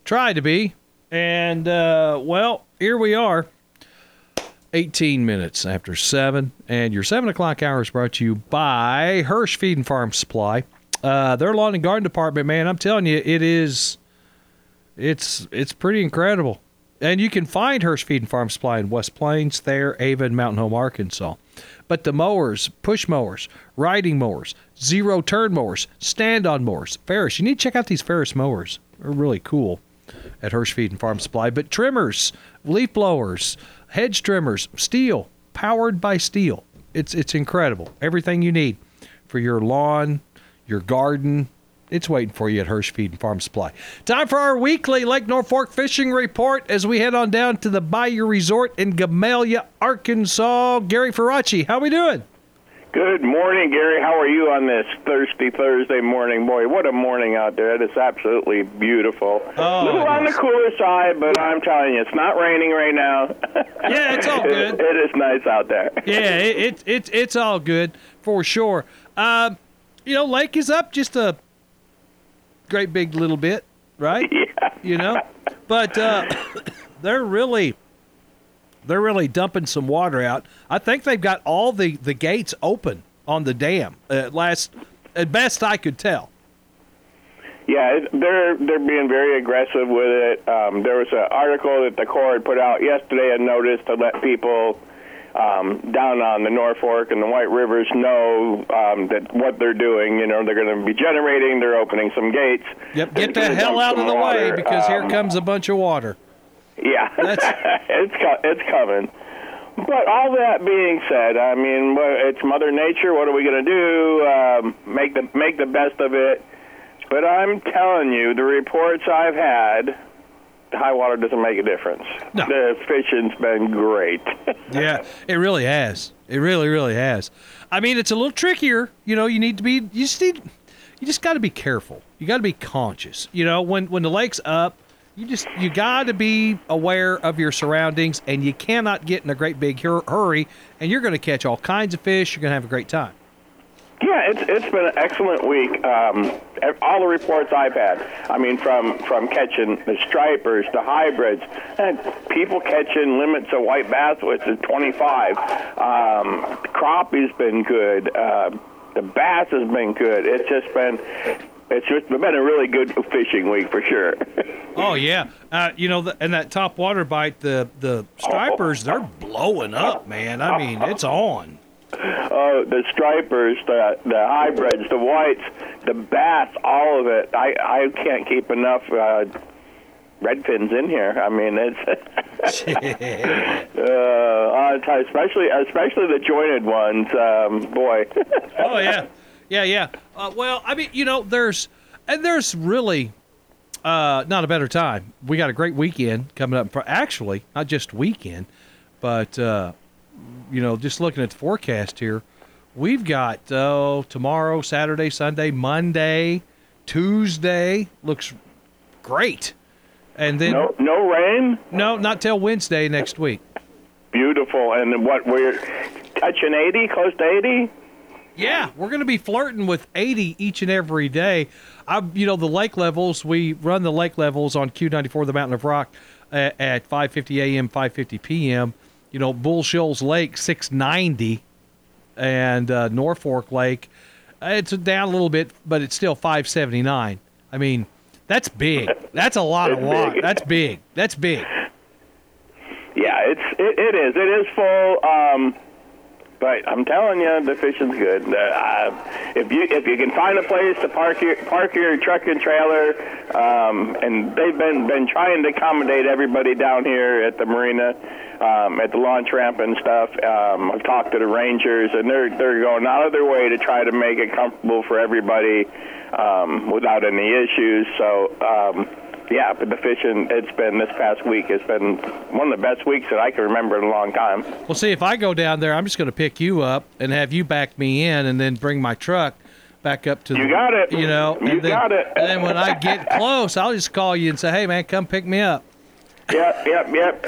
Try to be. And, well, here we are. 18 minutes after 7, and your 7 o'clock hour is brought to you by Hirsch Feed and Farm Supply. Their lawn and garden department, man, I'm telling you, it's pretty incredible. And you can find Hirsch Feed and Farm Supply in West Plains, Thayer, Ava, and Mountain Home, Arkansas. But the mowers, push mowers, riding mowers, zero-turn mowers, stand-on mowers, Ferris, you need to check out these Ferris mowers. They're really cool at Hirsch Feed and Farm Supply. But trimmers, leaf blowers, hedge trimmers, steel, powered by steel. It's incredible. Everything you need for your lawn, your garden, it's waiting for you at Hirsch Feed and Farm Supply. Time for our weekly Lake Norfolk fishing report as we head on down to the Bayou Resort in Gamaliel, Arkansas. Gary Faraci, how we doing? Good morning, Gary. How are you on this thirsty Thursday morning? Boy, what a morning out there. It is absolutely beautiful. A little on the cooler side, but I'm telling you, it's not raining right now. Yeah, it's all good. It is nice out there. Yeah, it's all good for sure. Lake is up just a great big little bit, right? Yeah. But they're really dumping some water out. I think they've got all the gates open on the dam, at best I could tell. Yeah, they're being very aggressive with it. There was an article that the Corps had put out yesterday, a notice to let people down on the Norfolk and the White Rivers know that what they're doing. They're going to be generating. They're opening some gates. Yep, get the hell out of the way because here comes a bunch of water. Yeah, it's coming. But all that being said, I mean, it's Mother Nature. What are we going to do? Make the best of it. But I'm telling you, the reports I've had, the high water doesn't make a difference. No. The fishing's been great. Yeah, it really has. It really, really has. I mean, it's a little trickier. You just got to be careful. You got to be conscious. When the lake's up, you got to be aware of your surroundings, and you cannot get in a great big hurry, and you're going to catch all kinds of fish. You're going to have a great time. Yeah, it's been an excellent week. All the reports I've had, I mean, from catching the stripers, the hybrids, and people catching limits of white bass, which is 25. Crappie's been good. The bass has been good. It's just been a really good fishing week for sure. Oh yeah, and that top water bite, the stripers, they're blowing up, man. I mean, it's on. Oh, the stripers, the hybrids, the whites, the bass, all of it. I can't keep enough redfins in here. I mean, it's especially the jointed ones. Boy. Oh yeah. Well, I mean, there's really not a better time. We got a great weekend coming up. Actually, not just weekend, but just looking at the forecast here, we've got tomorrow, Saturday, Sunday, Monday, Tuesday looks great, and then no rain. No, not till Wednesday next week. Beautiful, and what we're touching 80, close to 80. Yeah, we're going to be flirting with 80 each and every day. The lake levels, we run the lake levels on Q94, the Mountain of Rock, at 5:50 a.m., 5:50 p.m. Bull Shoals Lake, 690, and Norfolk Lake, it's down a little bit, but it's still 579. I mean, that's big. That's a lot of water. That's big. Yeah, it is. It is full. But I'm telling you, the fishing's good. If you can find a place to park your truck and trailer, and they've been trying to accommodate everybody down here at the marina, at the launch ramp and stuff. I've talked to the rangers, and they're going out of their way to try to make it comfortable for everybody without any issues. So. Yeah, but the fishing, this past week, has been one of the best weeks that I can remember in a long time. Well, see, if I go down there, I'm just going to pick you up and have you back me in and then bring my truck back up to You got it. And then when I get close, I'll just call you and say, hey, man, come pick me up. Yep.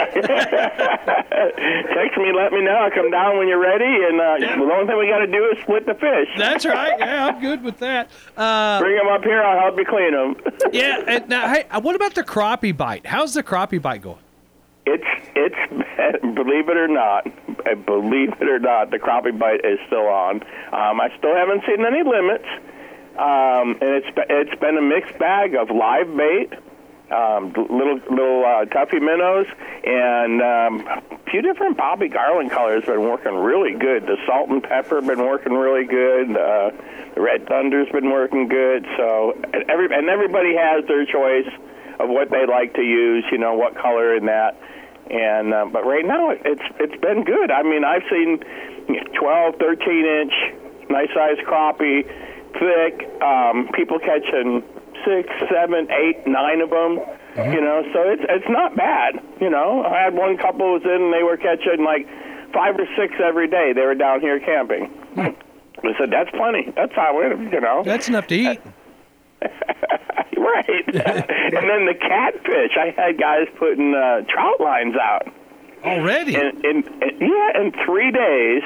Text me, let me know. I'll come down when you're ready, and the only thing we got to do is split the fish. That's right. Yeah, I'm good with that. Bring them up here. I'll help you clean them. Yeah. And now, hey, what about the crappie bite? How's the crappie bite going? It's believe it or not, the crappie bite is still on. I still haven't seen any limits, and it's been a mixed bag of live bait, little toughy minnows, and a few different Bobby Garland colors have been working really good. The salt and pepper have been working really good. The red thunder's been working good. So and everybody has their choice of what they like to use. You know, what color in that. And but right now it's been good. I mean, I've seen 12, 13-inch, nice sized crappie, thick. People catching 6, 7, 8, 9 of them. Mm-hmm. You know, so it's not bad. You know, I had one couple was in, and they were catching like 5 or 6 every day. They were down here camping. I said, that's plenty. That's how it, you know. That's enough to eat. Right. And then the catfish. I had guys putting trout lines out. Already? In 3 days,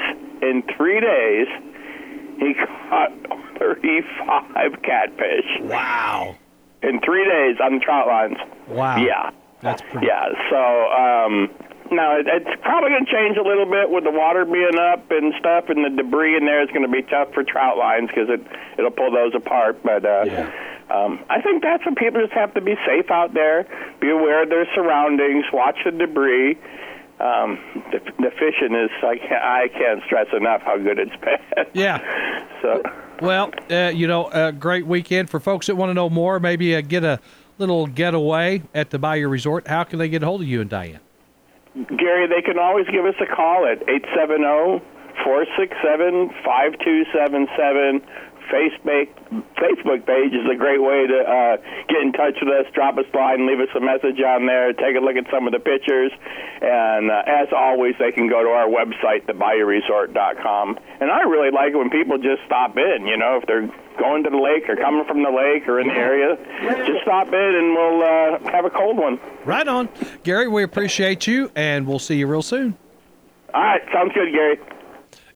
he caught 35 catfish. Wow. In 3 days on the trout lines. Wow. Yeah. That's pretty. Yeah, so now it's probably going to change a little bit with the water being up and stuff, and the debris in there is going to be tough for trout lines because it'll pull those apart. But I think that's when people just have to be safe out there, be aware of their surroundings, watch the debris. The fishing is, I can't stress enough how good it's been. Yeah. So. Well, a great weekend for folks that want to know more, maybe get a little getaway at the Bayou Resort. How can they get a hold of you and Diane? Gary, they can always give us a call at 870-467-5277. Facebook page is a great way to get in touch with us. Drop us a line, leave us a message on there, take a look at some of the pictures. And as always, they can go to our website, thebayouresort.com. And I really like it when people just stop in, you know, if they're going to the lake or coming from the lake or in the area, just stop in and we'll have a cold one. Right on. Gary, we appreciate you, and we'll see you real soon. All right. Sounds good, Gary.